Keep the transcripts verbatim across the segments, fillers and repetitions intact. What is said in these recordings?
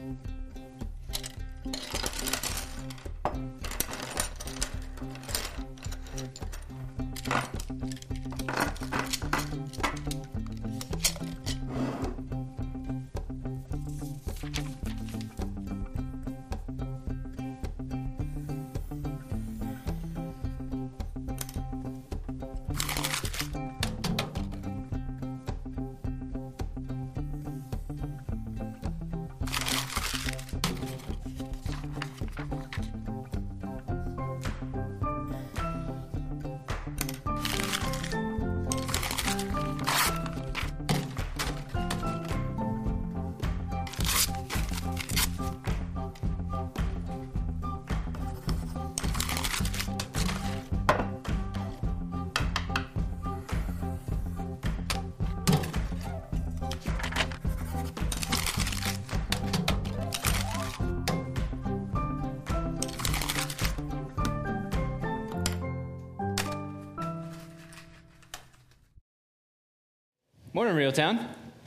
Morning, Reeltown.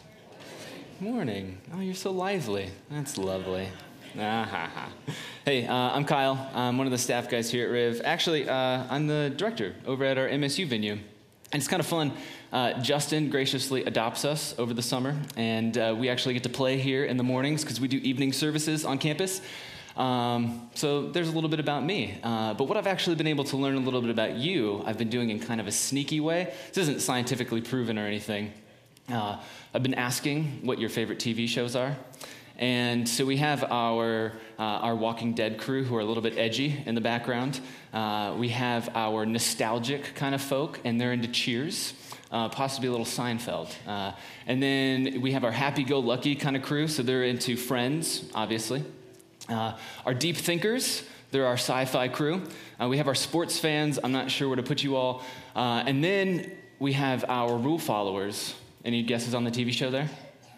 Morning. Oh, you're so lively. That's lovely. Ah, ha, ha. Hey, uh, I'm Kyle. I'm one of the staff guys here at Riv. Actually, uh, I'm the director over at our M S U venue. And it's kind of fun. Uh, Justin graciously adopts us over the summer, and uh, we actually get to play here in the mornings because we do evening services on campus. Um, so there's a little bit about me. Uh, but what I've actually been able to learn a little bit about you, I've been doing in kind of a sneaky way. This isn't scientifically proven or anything. Uh, I've been asking what your favorite T V shows are. And so we have our uh, our Walking Dead crew who are a little bit edgy in the background. Uh, we have our nostalgic kind of folk, and they're into Cheers, uh, possibly a little Seinfeld. Uh, and then we have our happy-go-lucky kind of crew, so they're into Friends, obviously. Uh, our deep thinkers, they're our sci-fi crew. Uh, we have our sports fans. I'm not sure where to put you all. Uh, and then we have our rule followers. Any guesses on the T V show there?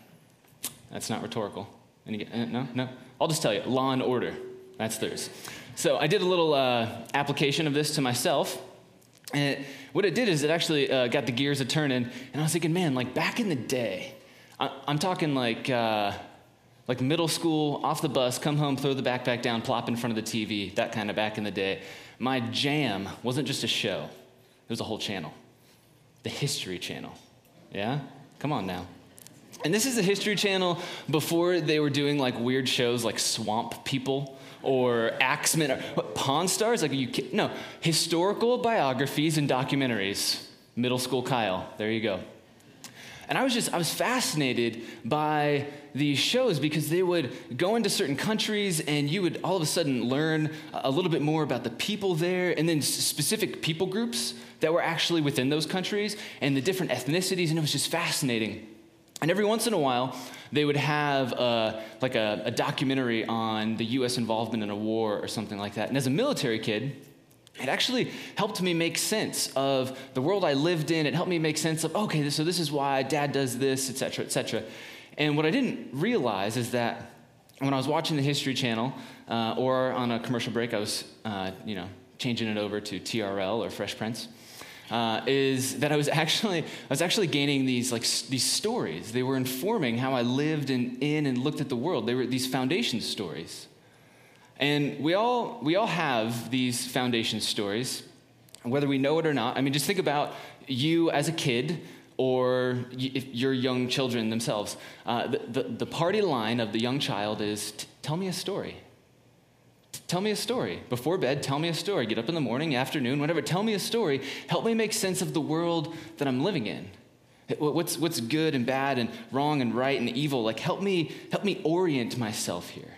That's not rhetorical. Any, uh, no? No? I'll just tell you, Law and Order. That's theirs. So I did a little uh, application of this to myself. And it, what it did is it actually uh, got the gears a-turning. And I was thinking, man, like back in the day, I, I'm talking like uh, like middle school, off the bus, come home, throw the backpack down, plop in front of the T V, that kind of back in the day. My jam wasn't just a show. It was a whole channel. The History Channel. Yeah? Come on now. And this is the History Channel before they were doing like weird shows like Swamp People or Axemen or what, Pawn Stars. Like, are you kidding? No, historical biographies and documentaries. Middle school Kyle. There you go. And I was just, I was fascinated by these shows because they would go into certain countries and you would all of a sudden learn a little bit more about the people there and then specific people groups that were actually within those countries and the different ethnicities, and it was just fascinating. And every once in a while, they would have a, like a, a documentary on the U S involvement in a war or something like that. And as a military kid, it actually helped me make sense of the world I lived in. It helped me make sense of, okay, so this is why Dad does this, et cetera, et cetera. And what I didn't realize is that when I was watching the History Channel uh, or on a commercial break, I was, uh, you know, changing it over to T R L or Fresh Prince. Uh, is that I was actually I was actually gaining these like s- these stories. They were informing how I lived in, in and looked at the world. They were these foundation stories, and we all we all have these foundation stories, whether we know it or not. I mean, just think about you as a kid, or y- if your young children themselves. Uh, the, the the party line of the young child is, "Tell me a story." Tell me a story. Before bed, tell me a story. Get up in the morning, afternoon, whatever. Tell me a story. Help me make sense of the world that I'm living in. What's what's good and bad and wrong and right and evil? Like help me help me orient myself here.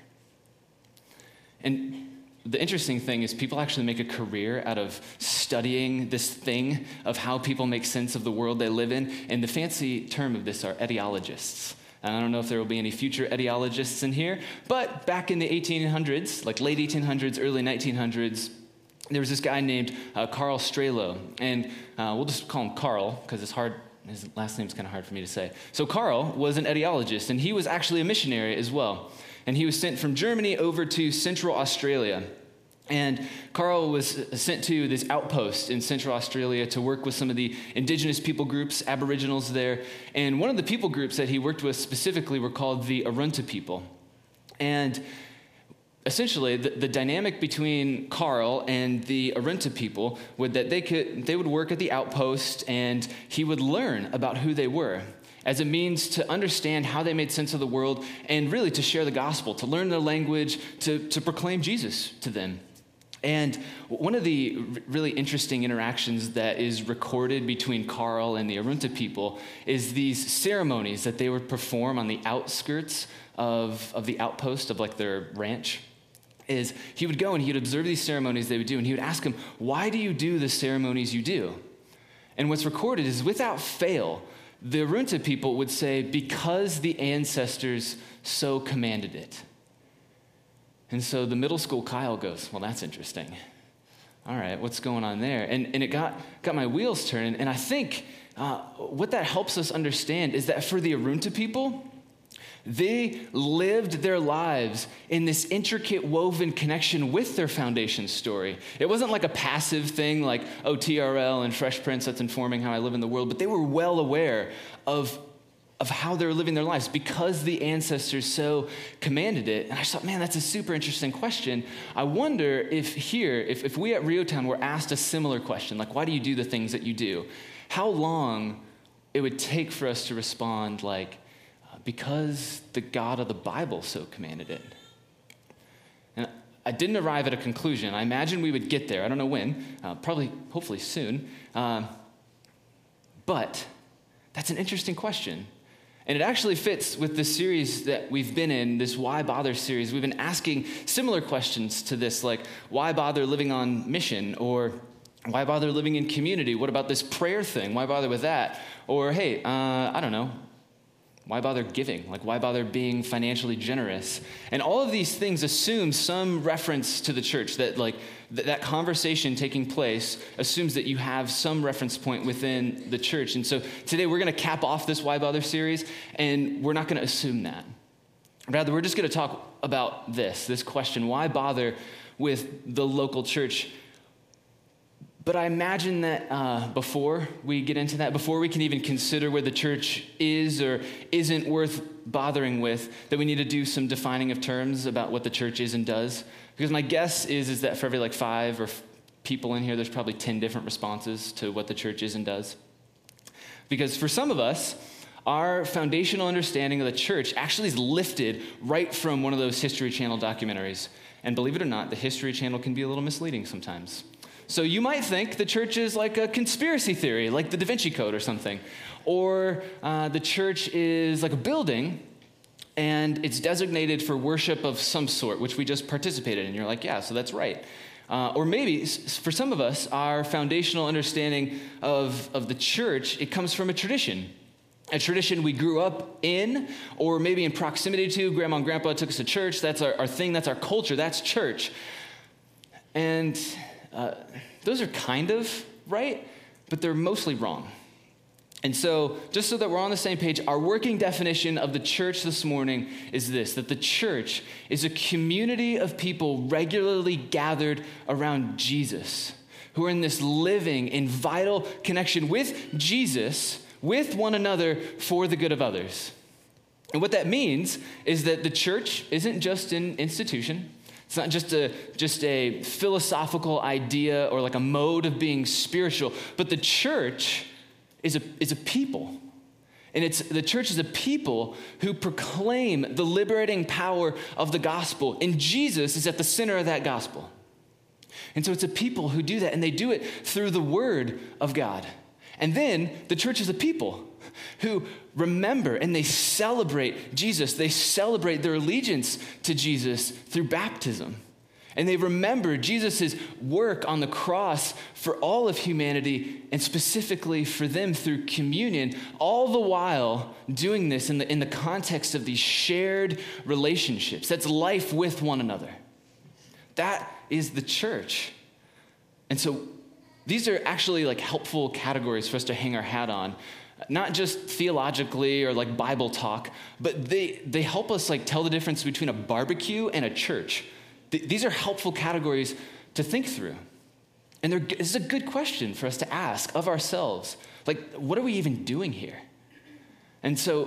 And the interesting thing is people actually make a career out of studying this thing of how people make sense of the world they live in. And the fancy term of this are etiologists. And I don't know if there will be any future etiologists in here, but back in the eighteen hundreds, like late eighteen hundreds, early nineteen hundreds, there was this guy named uh, Carl Strelo, and uh, we'll just call him Carl because it's hard. His last name's kind of hard for me to say. So Carl was an etiologist, and he was actually a missionary as well. And he was sent from Germany over to Central Australia. And Carl was sent to this outpost in Central Australia to work with some of the indigenous people groups, Aboriginals there. And one of the people groups that he worked with specifically were called the Arunta people. And essentially, the, the dynamic between Carl and the Arunta people would that they could they would work at the outpost, and he would learn about who they were as a means to understand how they made sense of the world, and really to share the gospel, to learn their language, to, to proclaim Jesus to them. And one of the really interesting interactions that is recorded between Carl and the Arunta people is these ceremonies that they would perform on the outskirts of, of the outpost of like their ranch. Is he would go and he would observe these ceremonies they would do, and he would ask them, why do you do the ceremonies you do? And what's recorded is, without fail, the Arunta people would say, because the ancestors so commanded it. And so the middle school Kyle goes, well, that's interesting. All right, what's going on there? And and it got, got my wheels turning, and I think uh, what that helps us understand is that for the Arunta people, they lived their lives in this intricate woven connection with their foundation story. It wasn't like a passive thing like, oh, T R L and Fresh Prince that's informing how I live in the world, but they were well aware of, of how they were living their lives because the ancestors so commanded it. And I thought, man, that's a super interesting question. I wonder if here, if, if we at Reotown were asked a similar question, like, why do you do the things that you do? How long it would take for us to respond like, because the God of the Bible so commanded it. And I didn't arrive at a conclusion. I imagine we would get there. I don't know when, uh, probably, hopefully soon. Um, but that's an interesting question. And it actually fits with the series that we've been in, this Why Bother series. We've been asking similar questions to this, like, why bother living on mission? Or why bother living in community? What about this prayer thing? Why bother with that? Or, hey, uh, I don't know. Why bother giving? Like, why bother being financially generous? And all of these things assume some reference to the church, that like th- that conversation taking place assumes that you have some reference point within the church. And so today we're going to cap off this Why Bother series, and we're not going to assume that. Rather, we're just going to talk about this, this question, why bother with the local church? But I imagine that uh, before we get into that, before we can even consider where the church is or isn't worth bothering with, that we need to do some defining of terms about what the church is and does. Because my guess is, is that for every like five or f- people in here, there's probably ten different responses to what the church is and does. Because for some of us, our foundational understanding of the church actually is lifted right from one of those History Channel documentaries. And believe it or not, the History Channel can be a little misleading sometimes. So you might think the church is like a conspiracy theory, like the Da Vinci Code or something. Or uh, the church is like a building, and it's designated for worship of some sort, which we just participated in. You're like, yeah, so that's right. Uh, or maybe, for some of us, our foundational understanding of, of the church, it comes from a tradition. A tradition we grew up in, or maybe in proximity to. Grandma and Grandpa took us to church. That's our, our thing. That's our culture. That's church. And Uh, those are kind of right, but they're mostly wrong. And so, just so that we're on the same page, our working definition of the church this morning is this, that the church is a community of people regularly gathered around Jesus, who are in this living and vital connection with Jesus, with one another, for the good of others. And what that means is that the church isn't just an institution. It's not just a just a philosophical idea or like a mode of being spiritual, but the church is a is a people. And it's the church is a people who proclaim the liberating power of the gospel. And Jesus is at the center of that gospel. And so it's a people who do that, and they do it through the word of God. And then the church is a people who remember and they celebrate Jesus. They celebrate their allegiance to Jesus through baptism. And they remember Jesus' work on the cross for all of humanity, and specifically for them through communion, all the while doing this in the, in the context of these shared relationships. That's life with one another. That is the church. And so these are actually like helpful categories for us to hang our hat on. Not just theologically or like Bible talk, but they, they help us like tell the difference between a barbecue and a church. Th- these are helpful categories to think through. And this is a good question for us to ask of ourselves. Like, what are we even doing here? And so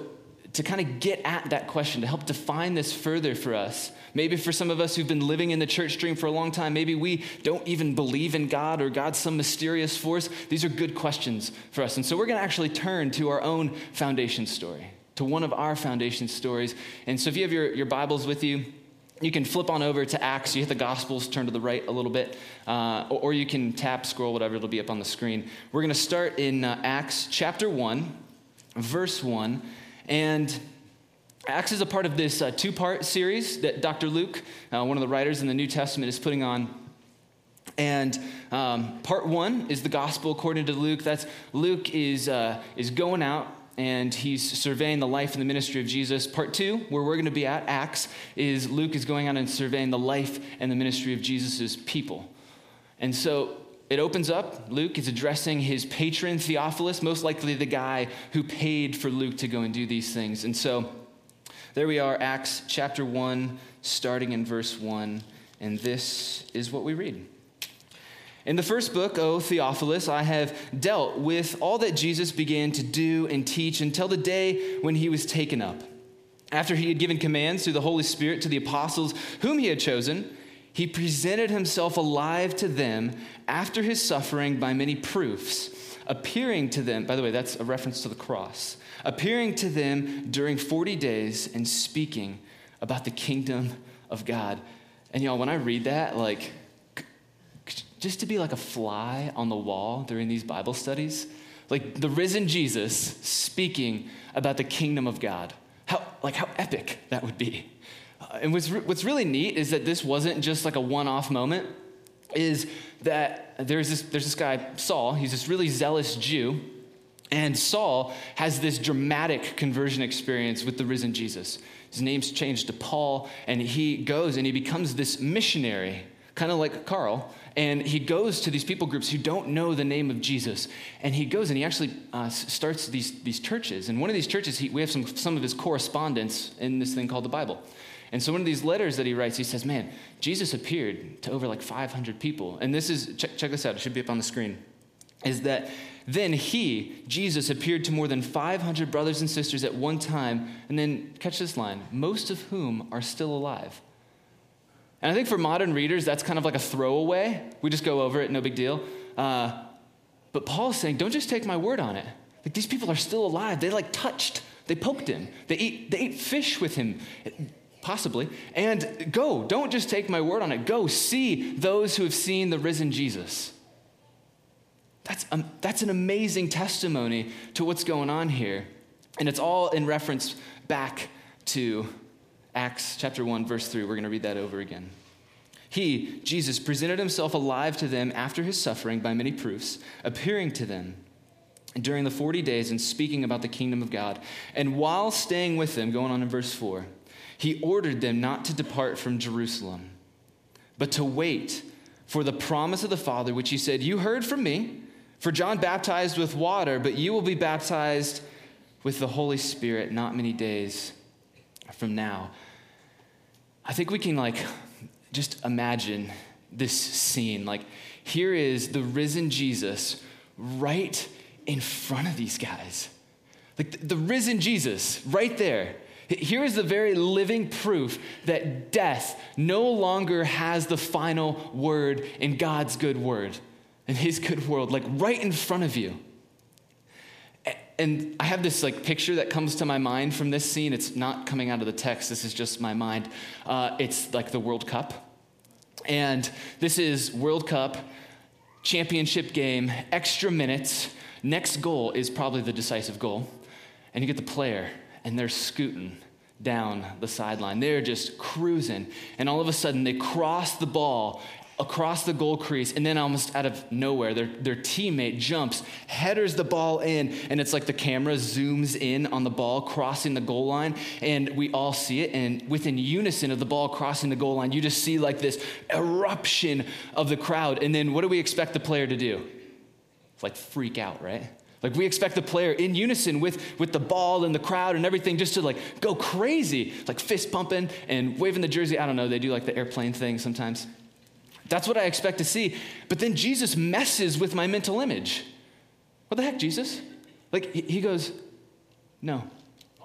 to kind of get at that question, to help define this further for us. Maybe for some of us who've been living in the church stream for a long time, maybe we don't even believe in God or God's some mysterious force. These are good questions for us. And so we're going to actually turn to our own foundation story, to one of our foundation stories. And so if you have your, your Bibles with you, you can flip on over to Acts. You hit the Gospels, turn to the right a little bit, uh, or, or you can tap, scroll, whatever. It'll be up on the screen. We're going to start in uh, Acts chapter one, verse one. And Acts is a part of this uh, two-part series that Doctor Luke, uh, one of the writers in the New Testament, is putting on. And um, part one is the gospel according to Luke. That's Luke is uh, is going out and he's surveying the life and the ministry of Jesus. Part two, where we're going to be at, Acts, is Luke is going out and surveying the life and the ministry of Jesus' people. And so it opens up. Luke is addressing his patron, Theophilus, most likely the guy who paid for Luke to go and do these things. And so there we are, Acts chapter one, starting in verse one. And this is what we read. In the first book, O Theophilus, I have dealt with all that Jesus began to do and teach until the day when he was taken up. After he had given commands through the Holy Spirit to the apostles whom he had chosen, he presented himself alive to them after his suffering by many proofs, appearing to them, by the way, that's a reference to the cross, appearing to them during forty days and speaking about the kingdom of God. And y'all, when I read that, like, just to be like a fly on the wall during these Bible studies, like the risen Jesus speaking about the kingdom of God, how like how epic that would be. Uh, and what's, re- what's really neat is that this wasn't just like a one-off moment, is that there's this, there's this guy, Saul, he's this really zealous Jew, and Saul has this dramatic conversion experience with the risen Jesus. His name's changed to Paul, and he goes and he becomes this missionary, kind of like Carl, and he goes to these people groups who don't know the name of Jesus, and he goes and he actually uh, starts these, these churches. And one of these churches, he, we have some, some of his correspondence in this thing called the Bible. And so one of these letters that he writes, he says, man, Jesus appeared to over like five hundred people. And this is, check, check this out, it should be up on the screen, is that then he, Jesus, appeared to more than five hundred brothers and sisters at one time, and then, catch this line, most of whom are still alive. And I think for modern readers, that's kind of like a throwaway. We just go over it, no big deal. Uh, but Paul's saying, don't just take my word on it. Like, these people are still alive. They like touched, they poked him. They ate, they ate fish with him, possibly. And go, don't just take my word on it. Go see those who have seen the risen Jesus. That's, um, that's an amazing testimony to what's going on here. And it's all in reference back to Acts chapter one, verse three. We're going to read that over again. He, Jesus, presented himself alive to them after his suffering by many proofs, appearing to them during the forty days and speaking about the kingdom of God. And while staying with them, going on in verse four, he ordered them not to depart from Jerusalem, but to wait for the promise of the Father, which he said, you heard from me, for John baptized with water, but you will be baptized with the Holy Spirit not many days from now. I think we can like just imagine this scene. Like, here is the risen Jesus right in front of these guys. Like the, the risen Jesus right there. Here is the very living proof that death no longer has the final word in God's good word, in his good world, like right in front of you. And I have this like picture that comes to my mind from this scene. It's not coming out of the text. This is just my mind. Uh, it's like the World Cup. And this is World Cup, championship game, extra minutes. Next goal is probably the decisive goal. And you get the player, and they're scooting down the sideline. They're just cruising. And all of a sudden, they cross the ball across the goal crease, and then almost out of nowhere, their, their teammate jumps, headers the ball in, and it's like the camera zooms in on the ball crossing the goal line, and we all see it, and within unison of the ball crossing the goal line, you just see like this eruption of the crowd, and then what do we expect the player to do? Like freak out, right? Like we expect the player in unison with, with the ball and the crowd and everything just to like go crazy, like fist pumping and waving the jersey. I don't know, they do like the airplane thing sometimes. That's what I expect to see. But then Jesus messes with my mental image. What the heck, Jesus? Like, he goes, no,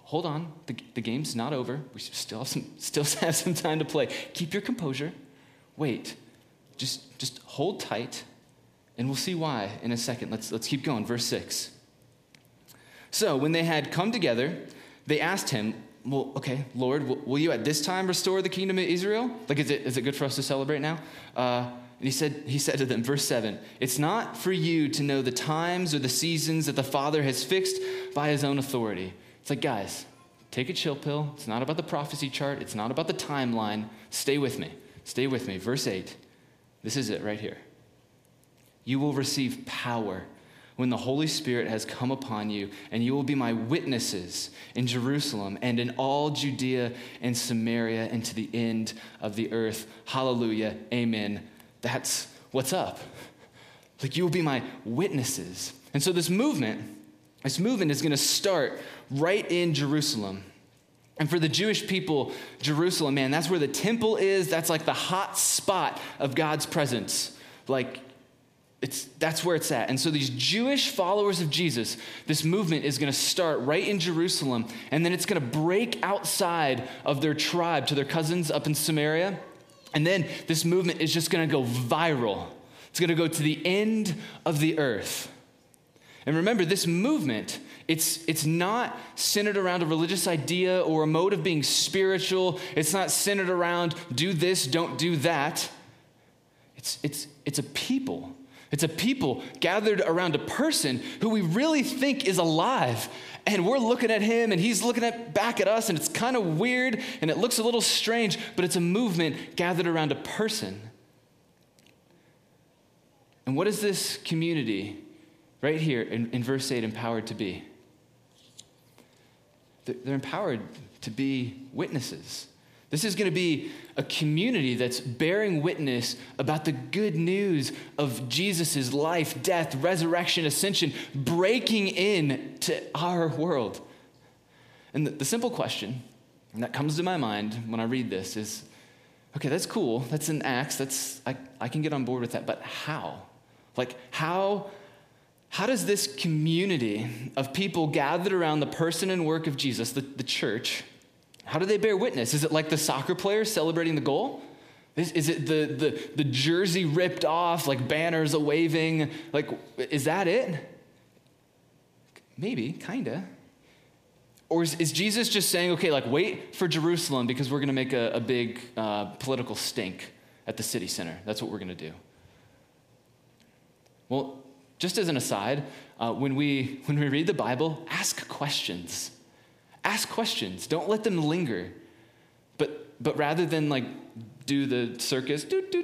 hold on, the, the game's not over. We still have some, still have some time to play. Keep your composure. Wait, just, just hold tight, and we'll see why in a second. Let's, let's keep going. Verse six. So when they had come together, they asked him, well, okay, Lord, will, will you at this time restore the kingdom of Israel? Like, is it, is it good for us to celebrate now? Uh, and he said, he said to them, verse seven, it's not for you to know the times or the seasons that the Father has fixed by his own authority. It's like, guys, take a chill pill. It's not about the prophecy chart. It's not about the timeline. Stay with me. Stay with me. Verse eight. This is it right here. You will receive power when the Holy Spirit has come upon you, and you will be my witnesses in Jerusalem and in all Judea and Samaria and to the end of the earth. Hallelujah. Amen. That's what's up. Like, you will be my witnesses. And so this movement, this movement is going to start right in Jerusalem. And for the Jewish people, Jerusalem, man, that's where the temple is. That's like the hot spot of God's presence. Like, It's, that's where it's at. And so these Jewish followers of Jesus, this movement is going to start right in Jerusalem, and then it's going to break outside of their tribe to their cousins up in Samaria. And then this movement is just going to go viral. It's going to go to the end of the earth. And remember, this movement, it's, it's not centered around a religious idea or a mode of being spiritual. It's not centered around do this, don't do that. It's, it's, it's a people. It's a people gathered around a person who we really think is alive. And we're looking at him, and he's looking at back at us, and it's kind of weird, and it looks a little strange, but it's a movement gathered around a person. And what is this community right here in, in verse eight empowered to be? They're, they're empowered to be witnesses. This is going to be a community that's bearing witness about the good news of Jesus' life, death, resurrection, ascension, breaking in to our world. And the, the simple question that comes to my mind when I read this is, okay, that's cool. That's in Acts. That's I, I can get on board with that. But how? Like, how, how does this community of people gathered around the person and work of Jesus, the, the church, how do they bear witness? Is it like the soccer players celebrating the goal? Is, is it the, the, the jersey ripped off, like banners a waving? Like, is that it? Maybe, kind of. Or is, is Jesus just saying, okay, like wait for Jerusalem because we're going to make a, a big uh, political stink at the city center. That's what we're going to do. Well, just as an aside, uh, when we when we read the Bible, ask questions. Ask questions. Don't let them linger. But but rather than like do the circus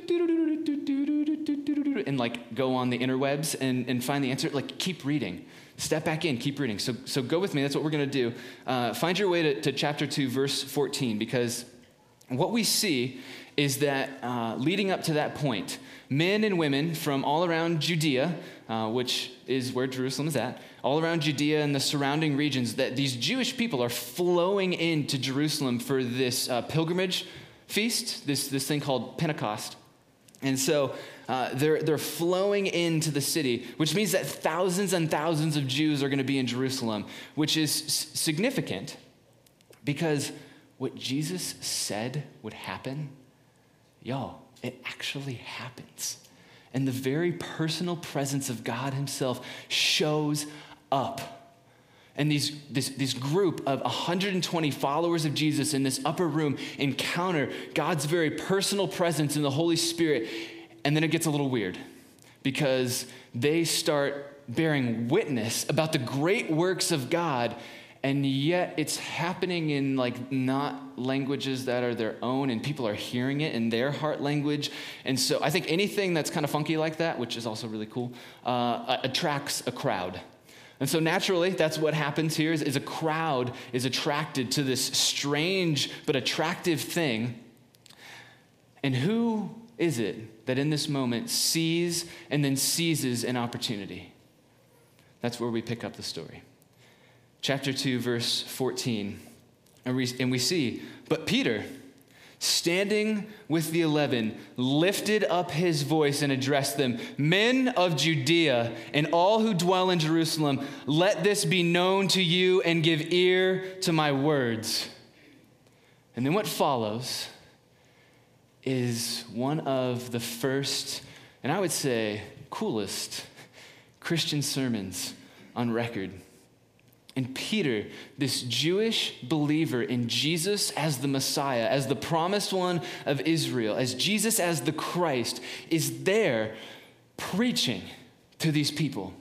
and like go on the interwebs and, and find the answer, like keep reading. Step back in, keep reading. So so go with me. That's what we're going to do. Uh, find your way to, to chapter two, verse fourteen, because what we see is that uh, leading up to that point, men and women from all around Judea, uh, which is where Jerusalem is at, all around Judea and the surrounding regions, that these Jewish people are flowing into Jerusalem for this uh, pilgrimage feast, this, this thing called Pentecost. And so uh, they're, they're flowing into the city, which means that thousands and thousands of Jews are going to be in Jerusalem, which is s- significant because what Jesus said would happen, y'all, it actually happens. And the very personal presence of God himself shows up. And these, this, this group of one hundred twenty followers of Jesus in this upper room encounter God's very personal presence in the Holy Spirit. And then it gets a little weird because they start bearing witness about the great works of God, and yet it's happening in like not languages that are their own, and people are hearing it in their heart language. And so I think anything that's kind of funky like that, which is also really cool, uh, attracts a crowd. And so naturally, that's what happens here is, is a crowd is attracted to this strange but attractive thing. And who is it that in this moment sees and then seizes an opportunity? That's where we pick up the story. Chapter two, verse fourteen, and we, and we see, but Peter standing with the eleven, lifted up his voice and addressed them, "Men of Judea and all who dwell in Jerusalem, let this be known to you and give ear to my words." And then what follows is one of the first, and I would say coolest, Christian sermons on record. And Peter, this Jewish believer in Jesus as the Messiah, as the promised one of Israel, as Jesus as the Christ, is there preaching to these people.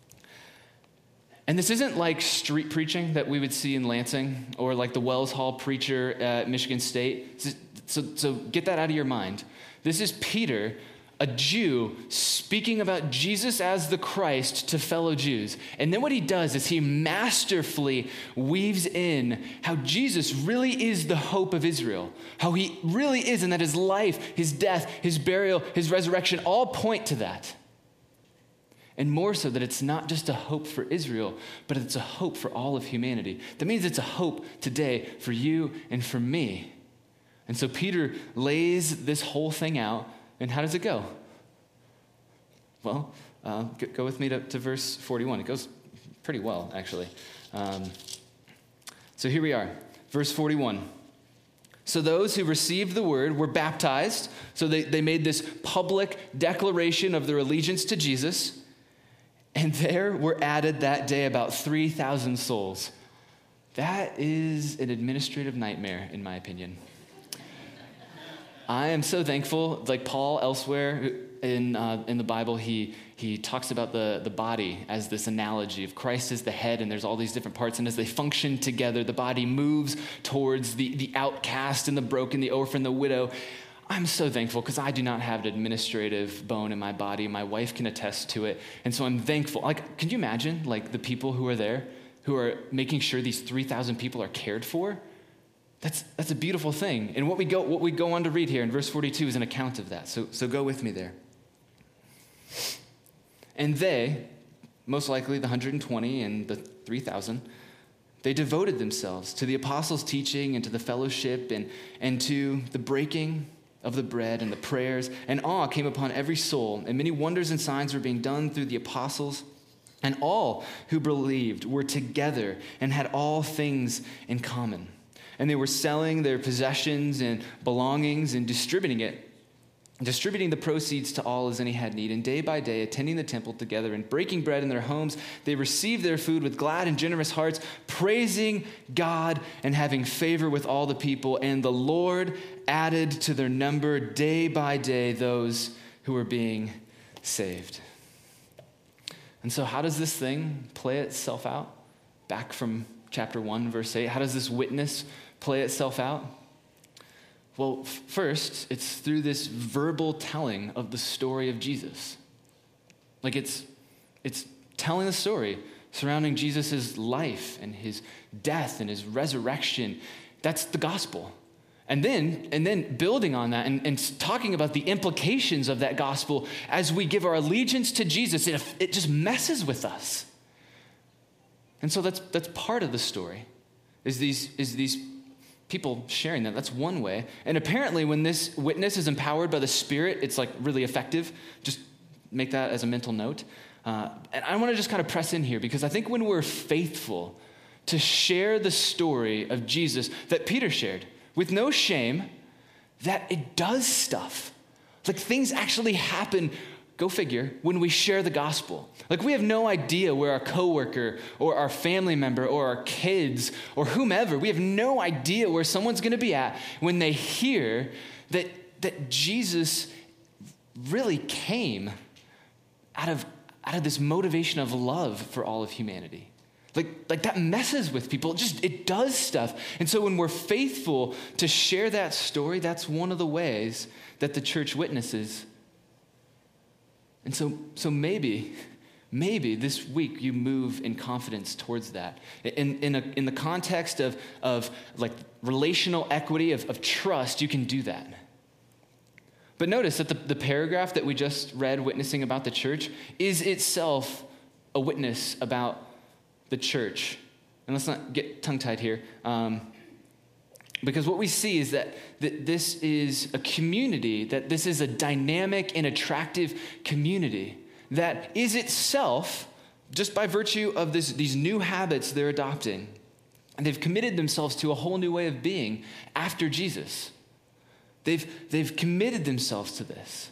And this isn't like street preaching that we would see in Lansing or like the Wells Hall preacher at Michigan State. So, so get that out of your mind. This is Peter, a Jew, speaking about Jesus as the Christ to fellow Jews. And then what he does is he masterfully weaves in how Jesus really is the hope of Israel, how he really is, and that his life, his death, his burial, his resurrection all point to that. And more so that it's not just a hope for Israel, but it's a hope for all of humanity. That means it's a hope today for you and for me. And so Peter lays this whole thing out. And how does it go? Well, uh, go with me to, to verse forty-one. It goes pretty well, actually. Um, so here we are, verse forty-one. So those who received the word were baptized. So they, they made this public declaration of their allegiance to Jesus. And there were added that day about three thousand souls. That is an administrative nightmare, in my opinion. I am so thankful, like Paul elsewhere in uh, in the Bible, he he talks about the, the body as this analogy of Christ as the head, and there's all these different parts, and as they function together, the body moves towards the, the outcast and the broken, the orphan, the widow. I'm so thankful because I do not have an administrative bone in my body. My wife can attest to it, and so I'm thankful. Like, can you imagine, like, the people who are there, who are making sure these three thousand people are cared for? That's that's a beautiful thing. And what we go what we go on to read here in verse forty-two is an account of that. So so go with me there. And they, most likely the one hundred twenty and the three thousand, they devoted themselves to the apostles' teaching and to the fellowship and, and to the breaking of the bread and the prayers. And awe came upon every soul, and many wonders and signs were being done through the apostles. And all who believed were together and had all things in common. And they were selling their possessions and belongings and distributing it, distributing the proceeds to all as any had need. And day by day, attending the temple together and breaking bread in their homes, they received their food with glad and generous hearts, praising God and having favor with all the people. And the Lord added to their number day by day those who were being saved. And so how does this thing play itself out? Back from chapter one, verse eight, how does this witness play itself out? Well, f- first, it's through this verbal telling of the story of Jesus. Like it's it's telling the story surrounding Jesus' life and his death and his resurrection. That's the gospel. And then, and then building on that and, and talking about the implications of that gospel as we give our allegiance to Jesus, it, it just messes with us. And so that's that's part of the story, is these is these people sharing that. That's one way. And apparently when this witness is empowered by the Spirit, it's like really effective. Just make that as a mental note. Uh, and I want to just kind of press in here because I think when we're faithful to share the story of Jesus that Peter shared with no shame, that it does stuff. Like things actually happen, go figure, when we share the gospel. Like we have no idea where our coworker or our family member or our kids or whomever, we have no idea where someone's going to be at when they hear that, that Jesus really came out of, out of this motivation of love for all of humanity. Like, like that messes with people. It just, it does stuff. And so when we're faithful to share that story, that's one of the ways that the church witnesses. And so, so maybe, maybe this week you move in confidence towards that. In, in, a, in the context of, of like relational equity, of, of trust, you can do that. But notice that the, the paragraph that we just read witnessing about the church is itself a witness about the church. And let's not get tongue-tied here. Um, Because what we see is that, that this is a community, that this is a dynamic and attractive community that is itself, just by virtue of this, these new habits they're adopting, and they've committed themselves to a whole new way of being after Jesus. They've, they've committed themselves to this.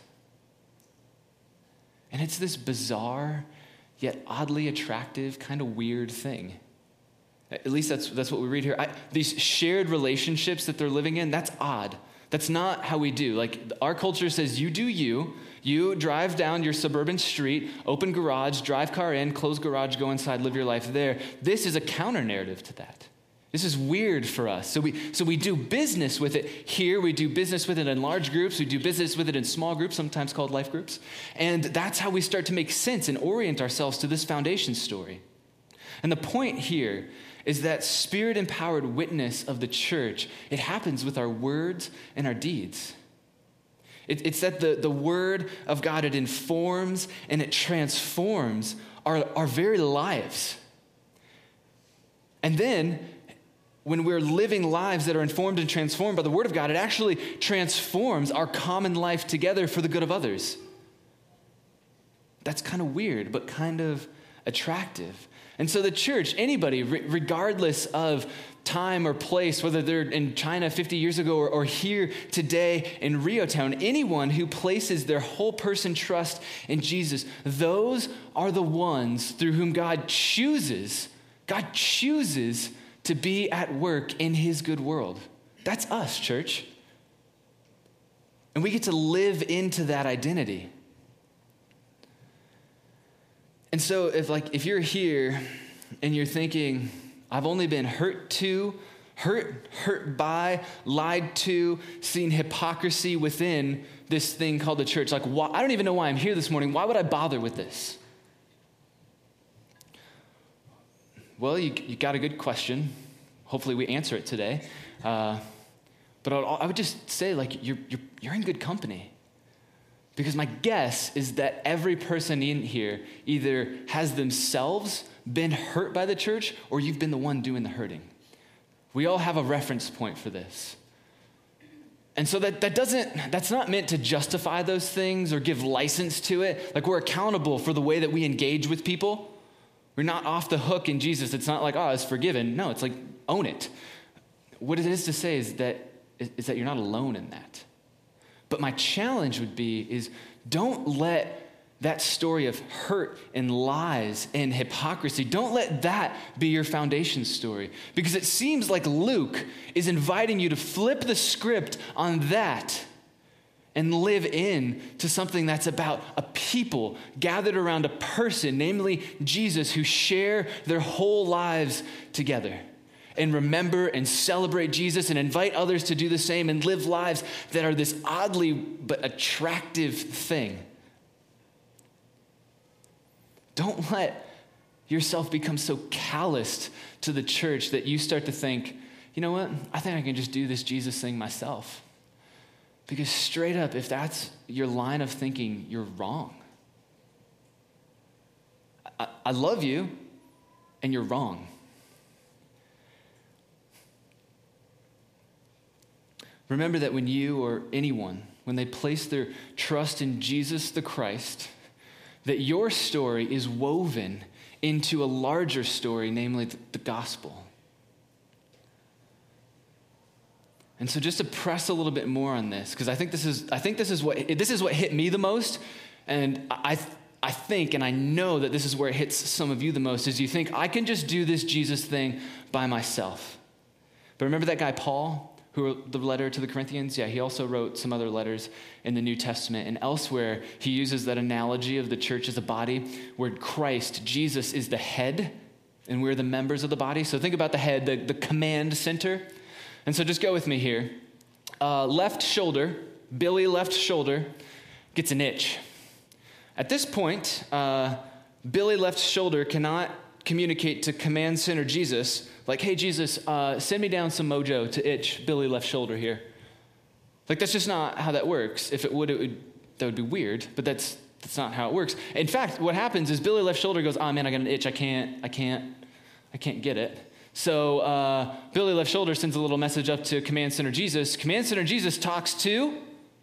And it's this bizarre, yet oddly attractive, kind of weird thing. At least that's, that's what we read here. I, these shared relationships that they're living in, that's odd. That's not how we do. Like, our culture says, you do you. You drive down your suburban street, open garage, drive car in, close garage, go inside, live your life there. This is a counter narrative to that. This is weird for us. So we so we do business with it here. We do business with it in large groups. We do business with it in small groups, sometimes called life groups. And that's how we start to make sense and orient ourselves to this foundation story. And the point here is that Spirit-empowered witness of the church, it happens with our words and our deeds. It, it's that the, the word of God, it informs and it transforms our, our very lives. And then, when we're living lives that are informed and transformed by the word of God, it actually transforms our common life together for the good of others. That's kind of weird, but kind of attractive. And so the church, anybody, regardless of time or place, whether they're in China fifty years ago or, or here today in Rio Town, anyone who places their whole person trust in Jesus, those are the ones through whom God chooses, God chooses to be at work in his good world. That's us, church. And we get to live into that identity. And so if like if you're here and you're thinking, I've only been hurt to, hurt, hurt by, lied to, seen hypocrisy within this thing called the church. Like, why, I don't even know why I'm here this morning. Why would I bother with this? Well, you, you got a good question. Hopefully we answer it today. Uh, but I would, I would just say, like, you're, you're, you're in good company. Because my guess is that every person in here either has themselves been hurt by the church or you've been the one doing the hurting. We all have a reference point for this. And so that, that doesn't, that's not meant to justify those things or give license to it. Like, we're accountable for the way that we engage with people. We're not off the hook in Jesus. It's not like, oh, it's forgiven. No, it's like, own it. What it is to say is that, is that you're not alone in that. But my challenge would be is don't let that story of hurt and lies and hypocrisy, don't let that be your foundation story. Because it seems like Luke is inviting you to flip the script on that and live in to something that's about a people gathered around a person, namely Jesus, who share their whole lives together. And remember and celebrate Jesus and invite others to do the same and live lives that are this oddly but attractive thing. Don't let yourself become so calloused to the church that you start to think, you know what, I think I can just do this Jesus thing myself. Because straight up, if that's your line of thinking, you're wrong. I, I love you, and you're wrong. Remember that when you or anyone, when they place their trust in Jesus the Christ, that your story is woven into a larger story, namely the gospel. And so just to press a little bit more on this, because I think this is I think this is what this is what hit me the most, and I I think and I know that this is where it hits some of you the most, is you think I can just do this Jesus thing by myself. But remember that guy Paul, who wrote the letter to the Corinthians? Yeah, he also wrote some other letters in the New Testament. And elsewhere, he uses that analogy of the church as a body where Christ, Jesus, is the head and we're the members of the body. So think about the head, the, the command center. And so just go with me here. Uh, left shoulder, Billy left shoulder, gets an itch. At this point, uh, Billy left shoulder cannot communicate to command center Jesus, like, hey, Jesus, uh, send me down some mojo to itch Billy left shoulder here. Like, that's just not how that works. If it would, it would that would be weird, but that's that's not how it works. In fact, what happens is Billy left shoulder goes, oh man, I got an itch, I can't, I can't, I can't get it. So uh, Billy Left Shoulder sends a little message up to Command Center Jesus. Command Center Jesus talks to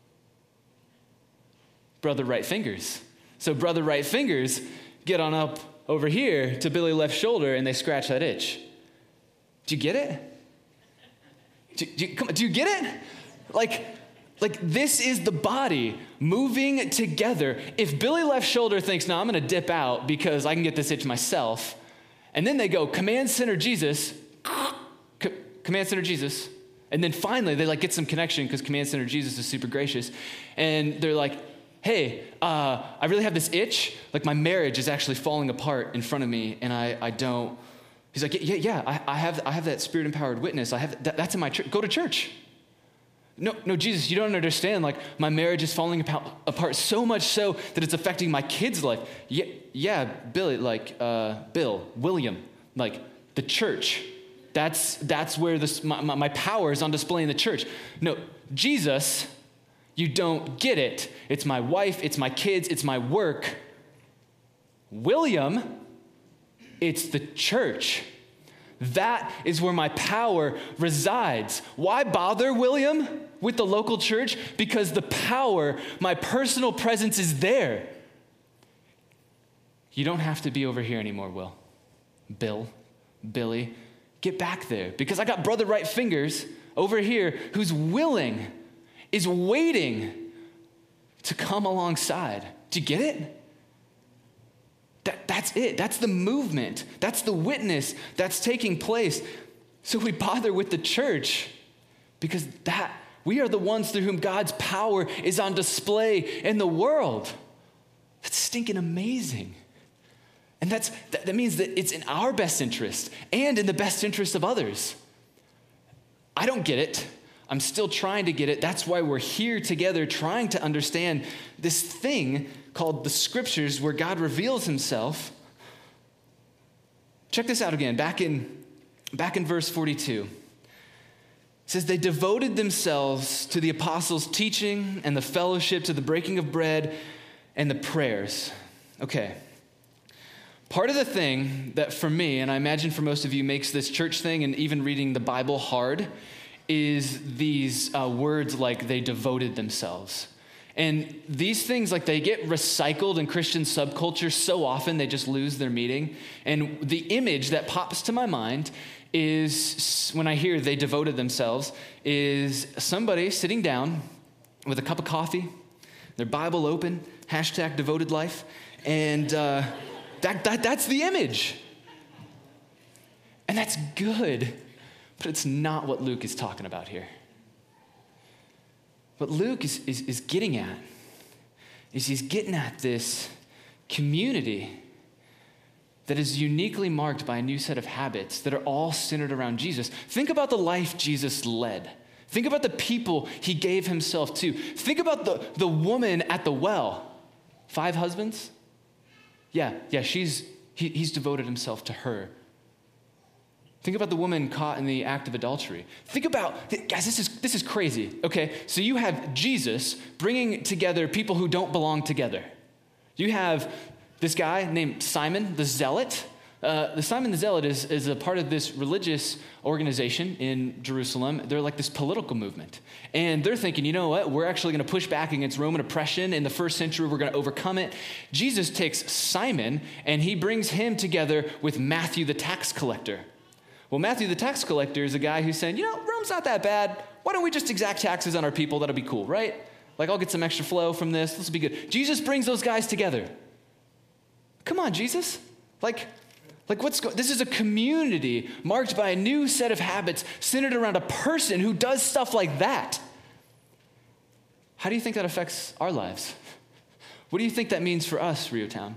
Brother Right Fingers. So Brother Right Fingers get on up over here to Billy Left Shoulder and they scratch that itch. Do you get it? Do, do, you, come on, do you get it? Like, like this is the body moving together. If Billy Left Shoulder thinks, no, I'm going to dip out because I can get this itch myself, and then they go, Command Center Jesus, Command Center Jesus, and then finally they like get some connection because Command Center Jesus is super gracious, and they're like, hey, uh, I really have this itch. Like my marriage is actually falling apart in front of me, and I, I don't. He's like, yeah, yeah, I, I have, I have that spirit-empowered witness. I have that, that's in my church. Go to church. No, no, Jesus, you don't understand. Like my marriage is falling apart so much so that it's affecting my kid's life. Yeah, yeah, Billy, like uh, Bill, William, like the church. That's that's where this my, my, my power is on display in the church. No, Jesus, you don't get it. It's my wife, it's my kids, it's my work. William, it's the church. That is where my power resides. Why bother, William, with the local church? Because the power, my personal presence is there. You don't have to be over here anymore, Will. Bill, Billy, get back there. Because I got Brother Right Fingers over here who's willing, is waiting to come alongside. Do you get it? That, that's it. That's the movement. That's the witness that's taking place. So we bother with the church because that we are the ones through whom God's power is on display in the world. That's stinking amazing. And that's that, that means that it's in our best interest and in the best interest of others. I don't get it. I'm still trying to get it. That's why we're here together trying to understand this thing called the Scriptures where God reveals himself. Check this out again. Back in, back in verse forty-two. It says, they devoted themselves to the apostles' teaching and the fellowship, to the breaking of bread and the prayers. Okay. Part of the thing that for me, and I imagine for most of you, makes this church thing and even reading the Bible hard is these uh, words like they devoted themselves. And these things, like they get recycled in Christian subculture so often they just lose their meaning. And the image that pops to my mind is, when I hear they devoted themselves, is somebody sitting down with a cup of coffee, their Bible open, hashtag devoted life, and uh, that, that that's the image. And that's good, but it's not what Luke is talking about here. What Luke is, is, is getting at is he's getting at this community that is uniquely marked by a new set of habits that are all centered around Jesus. Think about the life Jesus led. Think about the people he gave himself to. Think about the, the woman at the well. Five husbands? Yeah, yeah, she's he, he's devoted himself to her. Think about the woman caught in the act of adultery. Think about, guys, this is this is crazy, okay? So you have Jesus bringing together people who don't belong together. You have this guy named Simon the Zealot. Uh, the Simon the Zealot is, is a part of this religious organization in Jerusalem. They're like this political movement. And they're thinking, you know what? We're actually going to push back against Roman oppression. In the first century, we're going to overcome it. Jesus takes Simon and he brings him together with Matthew the tax collector. Well, Matthew the tax collector is a guy who's saying, you know, Rome's not that bad. Why don't we just exact taxes on our people? That'll be cool, right? Like, I'll get some extra flow from this. This will be good. Jesus brings those guys together. Come on, Jesus. Like, like what's going? This is a community marked by a new set of habits centered around a person who does stuff like that. How do you think that affects our lives? What do you think that means for us, Rio Town?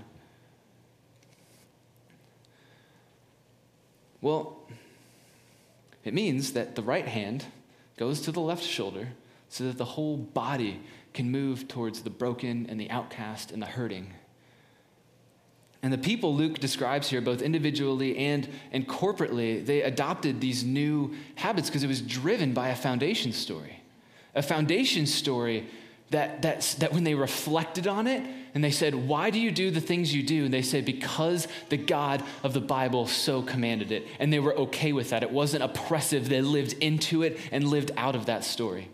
Well, it means that the right hand goes to the left shoulder so that the whole body can move towards the broken and the outcast and the hurting. And the people Luke describes here, both individually and, and corporately, they adopted these new habits because it was driven by a foundation story. A foundation story that, that, that when they reflected on it and they said, why do you do the things you do? And they said, because the God of the Bible so commanded it. And they were okay with that. It wasn't oppressive. They lived into it and lived out of that story.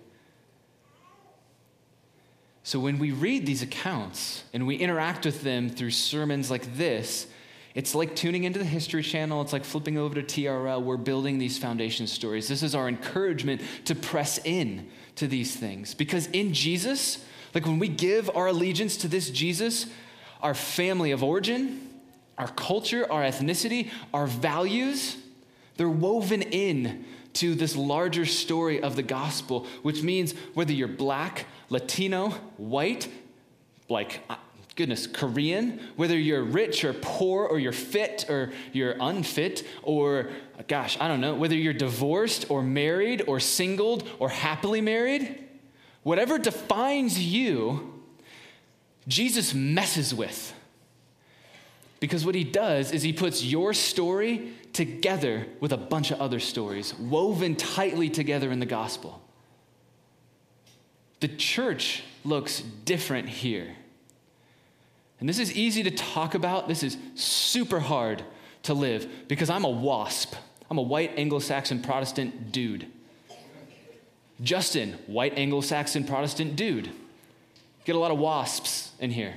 So when we read these accounts and we interact with them through sermons like this, it's like tuning into the History Channel. It's like flipping over to T R L. We're building these foundation stories. This is our encouragement to press in to these things. Because in Jesus, like when we give our allegiance to this Jesus, our family of origin, our culture, our ethnicity, our values, they're woven in to this larger story of the gospel, which means whether you're black, Latino, white, like, goodness, Korean, whether you're rich or poor or you're fit or you're unfit or, gosh, I don't know, whether you're divorced or married or singled or happily married, whatever defines you, Jesus messes with. Because what he does is he puts your story together with a bunch of other stories, woven tightly together in the gospel. The church looks different here. And this is easy to talk about. This is super hard to live because I'm a WASP. I'm a white Anglo-Saxon Protestant dude. Justin, white Anglo-Saxon Protestant dude. Get a lot of WASPs in here.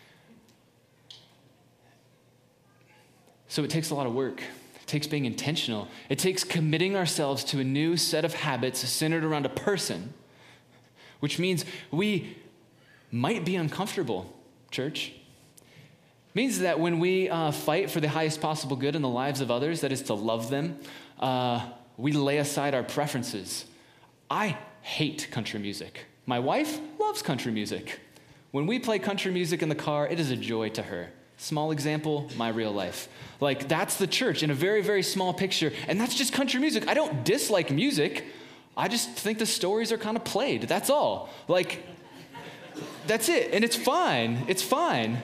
So it takes a lot of work. It takes being intentional. It takes committing ourselves to a new set of habits centered around a person, which means we might be uncomfortable, church. Means that when we uh, fight for the highest possible good in the lives of others, that is to love them, uh, we lay aside our preferences. I hate country music. My wife loves country music. When we play country music in the car, it is a joy to her. Small example, my real life. Like, that's the church in a very, very small picture, and that's just country music. I don't dislike music. I just think the stories are kind of played. That's all. Like, that's it, and it's fine. It's fine.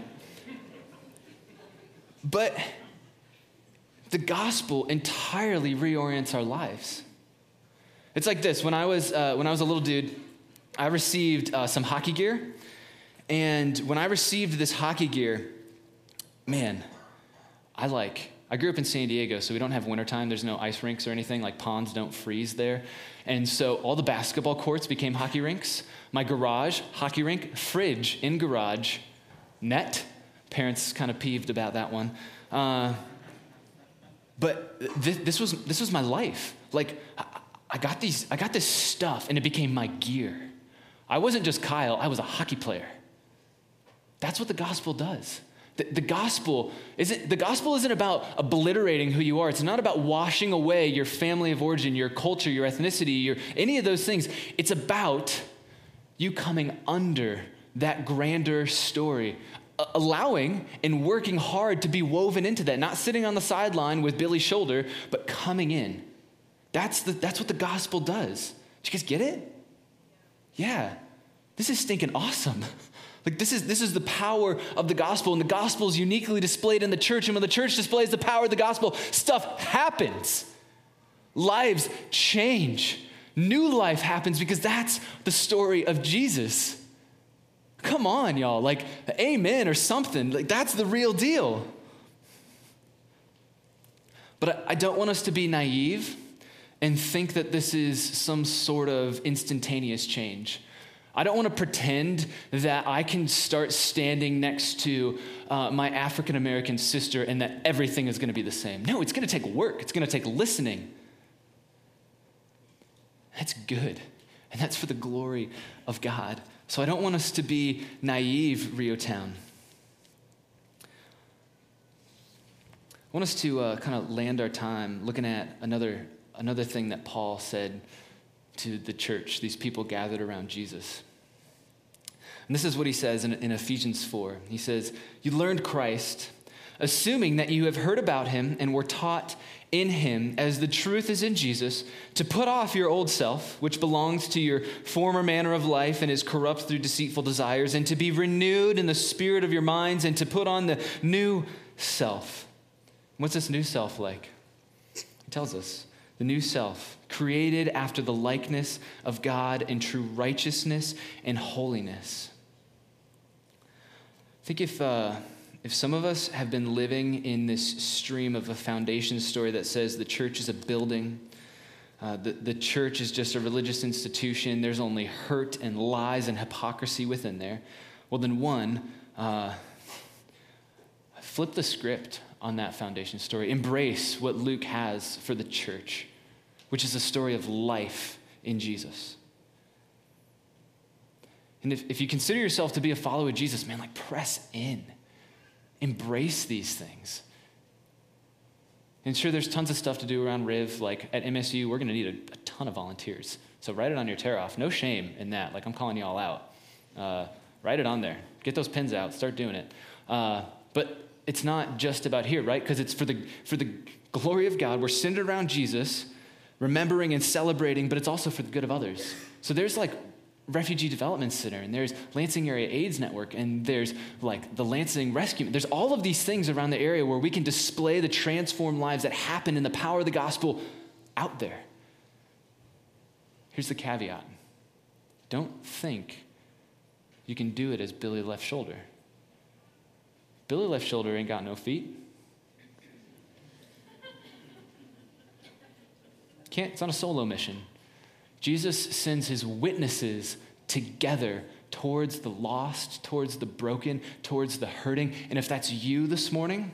But the gospel entirely reorients our lives. It's like this. When I was uh, when I was a little dude, I received uh, some hockey gear. And when I received this hockey gear, man, I like, I grew up in San Diego, so we don't have wintertime. There's no ice rinks or anything. Like, ponds don't freeze there. And so all the basketball courts became hockey rinks. My garage, hockey rink, fridge in garage, net. Parents kind of peeved about that one. Uh, but th- this was this was my life. Like, I, I got these, I got this stuff, and it became my gear. I wasn't just Kyle, I was a hockey player. That's what the gospel does. The, the gospel isn't the gospel isn't about obliterating who you are. It's not about washing away your family of origin, your culture, your ethnicity, your any of those things. It's about you coming under that grander story, allowing and working hard to be woven into that, not sitting on the sideline with Billy's shoulder, but coming in. That's the that's what the gospel does. Did you guys get it? Yeah. This is stinking awesome. Like, this is this is the power of the gospel, and the gospel is uniquely displayed in the church, and when the church displays the power of the gospel, stuff happens. Lives change. New life happens because that's the story of Jesus. Come on, y'all. Like, amen or something. Like, that's the real deal. But I don't want us to be naive and think that this is some sort of instantaneous change. I don't want to pretend that I can start standing next to uh, my African-American sister and that everything is going to be the same. No, it's going to take work. It's going to take listening. That's good. And that's for the glory of God. So I don't want us to be naive, Rio Town. I want us to uh, kind of land our time looking at another, another thing that Paul said to the church, these people gathered around Jesus. And this is what he says in, in Ephesians four. He says, you learned Christ, assuming that you have heard about him and were taught in him, as the truth is in Jesus, to put off your old self, which belongs to your former manner of life and is corrupt through deceitful desires, and to be renewed in the spirit of your minds, and to put on the new self. What's this new self like? He tells us. the new self, created after the likeness of God in true righteousness and holiness. I think if uh, if some of us have been living in this stream of a foundation story that says the church is a building, uh, the, the church is just a religious institution, there's only hurt and lies and hypocrisy within there, well then one, uh, flip the script on that foundation story. Embrace what Luke has for the church, which is a story of life in Jesus. And if, if you consider yourself to be a follower of Jesus, man, like press in. Embrace these things. And sure, there's tons of stuff to do around Riv. Like at M S U, we're going to need a, a ton of volunteers. So write it on your tear-off. No shame in that. Like I'm calling you all out. Uh, write it on there. Get those pins out. Start doing it. Uh, but it's not just about here, right? Because it's for the for the glory of God. We're centered around Jesus, remembering and celebrating, but it's also for the good of others. So there's like Refugee Development Center, and there's Lansing Area AIDS Network, and there's like the Lansing Rescue. There's all of these things around the area where we can display the transformed lives that happen in the power of the gospel out there. Here's the caveat. Don't think you can do it as Billy Left Shoulder. Billy Left Shoulder ain't got no feet. Can't, it's not a solo mission. Jesus sends his witnesses together towards the lost, towards the broken, towards the hurting. And if that's you this morning,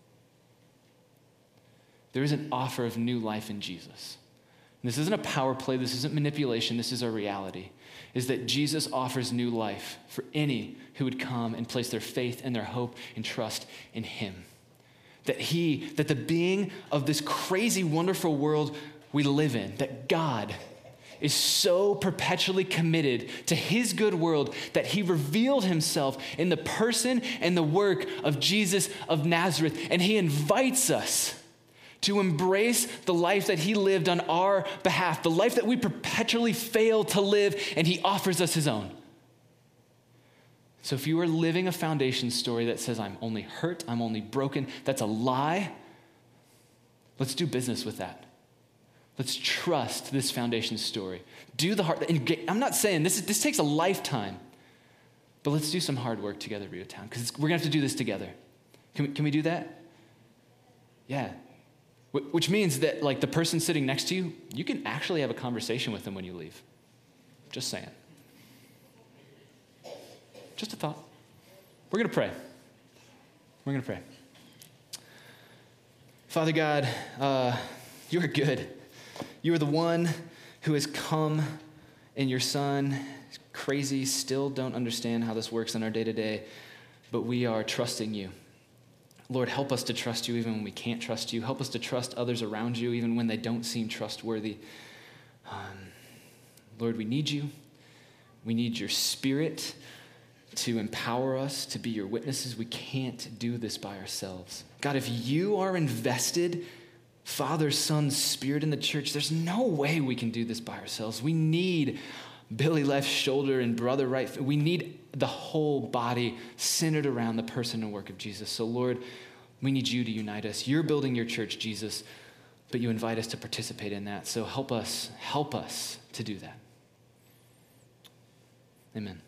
there is an offer of new life in Jesus. And this isn't a power play. This isn't manipulation. This is a reality, is that Jesus offers new life for any who would come and place their faith and their hope and trust in him. That he, that the being of this crazy, wonderful world we live in, that God is so perpetually committed to his good world that he revealed himself in the person and the work of Jesus of Nazareth. And he invites us to embrace the life that he lived on our behalf, the life that we perpetually fail to live, and he offers us his own. So if you are living a foundation story that says, I'm only hurt, I'm only broken, that's a lie, let's do business with that. Let's trust this foundation story. Do the hard, I'm not saying this, is, this takes a lifetime, but let's do some hard work together, Rio Town, because we're going to have to do this together. Can we, can we do that? Yeah. Which means that like the person sitting next to you, you can actually have a conversation with them when you leave. Just saying. Just a thought. We're going to pray. We're going to pray. Father God, uh, you are good. You are the one who has come in your Son. Crazy, still don't understand how this works in our day-to-day, but we are trusting you. Lord, help us to trust you even when we can't trust you. Help us to trust others around you even when they don't seem trustworthy. Um, Lord, we need you. We need your Spirit to empower us to be your witnesses. We can't do this by ourselves. God, if you are invested, Father, Son, Spirit in the church, there's no way we can do this by ourselves. We need Billy Left Shoulder and brother right. We need the whole body centered around the person and work of Jesus. So Lord, we need you to unite us. You're building your church, Jesus, but you invite us to participate in that. So help us, help us to do that. Amen.